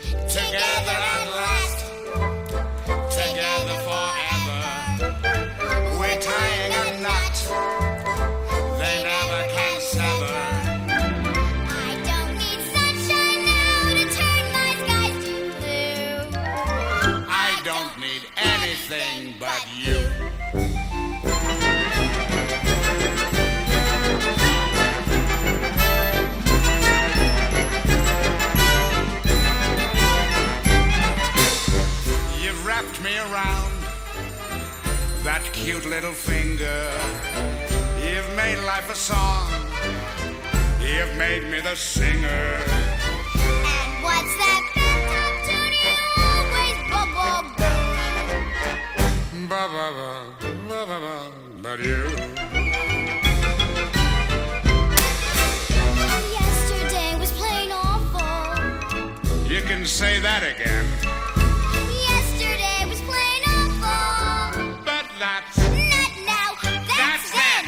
Together at last, together forever. We're tying a knot they never can sever. I don't need sunshine now to turn my skies to blue. I don't need anything but you. You've wrapped me around that cute little finger. You've made life a song. You've made me the singer. And what's that bedtime tune you always bubble boom? Ba ba ba ba ba ba. But you. Yesterday was plain awful. You can say that again. Yesterday was plain awful. But that's Not now, that's then.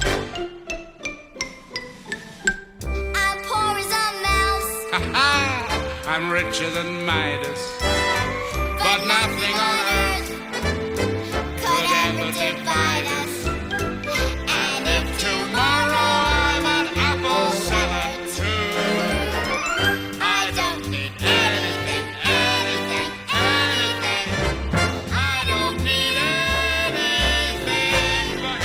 I'm poor as a mouse, I'm richer than Midas, but nothing on earth could ever divide us. And if tomorrow I'm an apple seller too, I don't need anything, anything, anything. I don't need anything but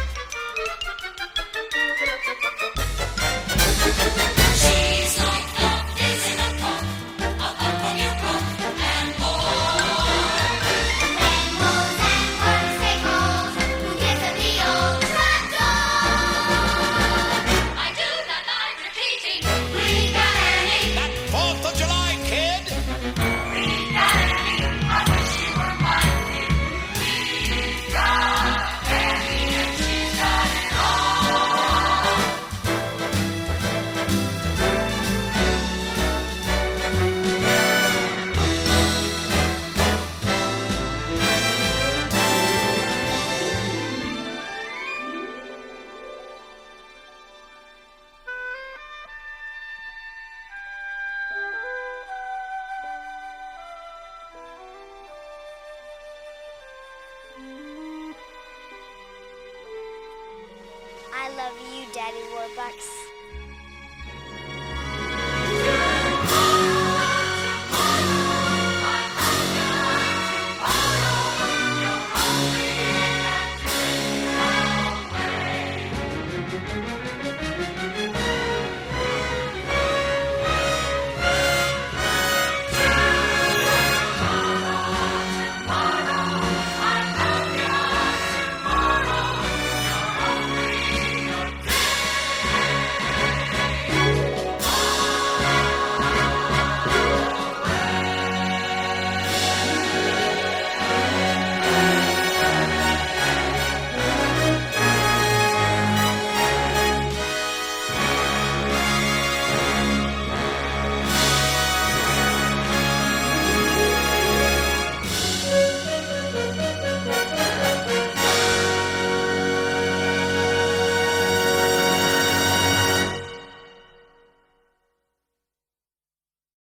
She's like the fizz in a cup, a pump in your cup, and more. Rainbows and popsicles, who gives them the old truck I do not mind repeating. We got Annie. that 4th of July, kid. We got Annie. I wish you were mine. We got Annie, and she's got it all. I love you, Daddy Warbucks.